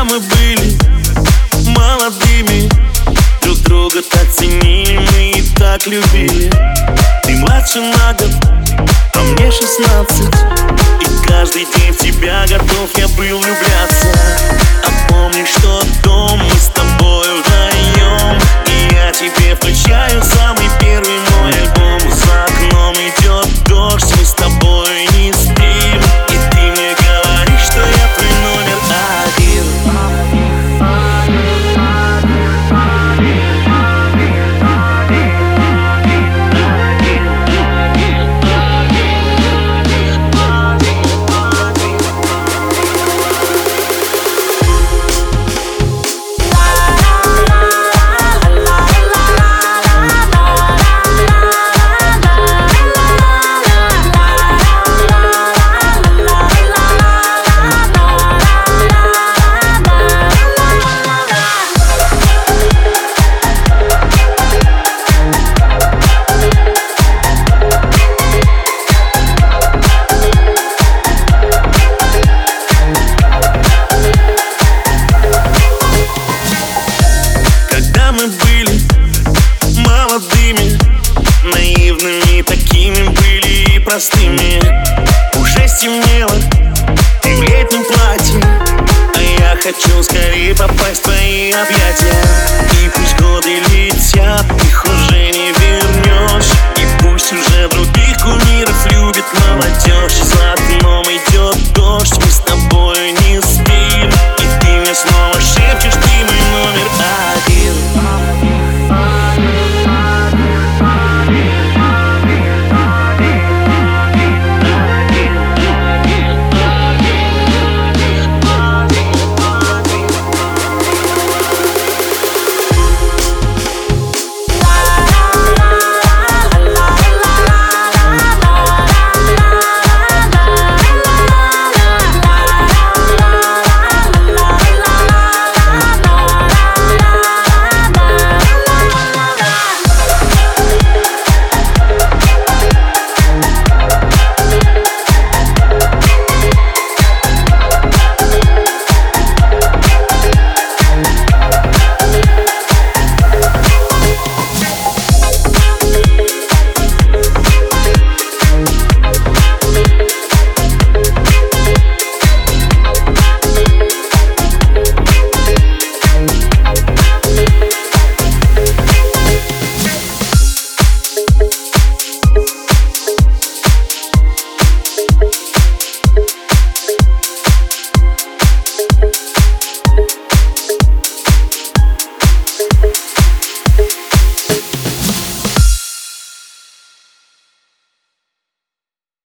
мы были молодыми, друг друга так ценили, мы и так любили. Ты младше на год, а мне 16, и каждый день в тебя готов я был влюбляться. А помнишь тот дом, мы с тобой вдвоем, и я тебе включаю самый первый мой альбом. За окном идет дождь, мы с тобой не спим, и ты мне говоришь, что я твой номер один. Мы были молодыми, наивными, такими были и простыми. Уже стемнело, ты в летнем платье, а я хочу скорее попасть в твои объятия. И пусть годы летят, их уже не вернешь, и пусть уже других кумиров любит молодежь. За окном идет дождь, мы с